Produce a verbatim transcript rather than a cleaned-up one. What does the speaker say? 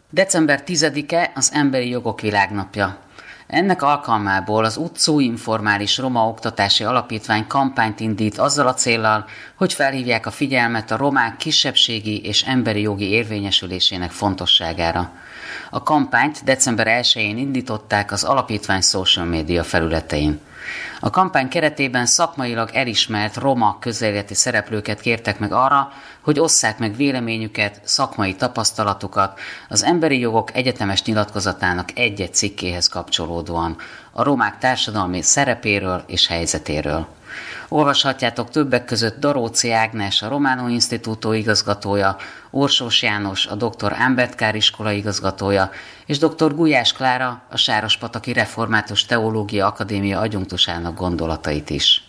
december tizedike az Emberi Jogok Világnapja. Ennek alkalmából az utcú informális roma oktatási alapítvány kampányt indít azzal a céllal, hogy felhívják a figyelmet a romák kisebbségi és emberi jogi érvényesülésének fontosságára. A kampányt december elsején indították az alapítvány social média felületein. A kampány keretében szakmailag elismert roma közéleti szereplőket kértek meg arra, hogy osszák meg véleményüket, szakmai tapasztalatukat az Emberi Jogok Egyetemes Nyilatkozatának egy-egy cikkéhez kapcsolódóan, a romák társadalmi szerepéről és helyzetéről. Olvashatjátok többek között Daróczi Ágnes, a Romano Instituto igazgatója, Orsós János, a doktor Ámbertkár iskola igazgatója, és doktor Gulyás Klára, a Sárospataki Református Teológia Akadémia adjunktusának gondolatait is.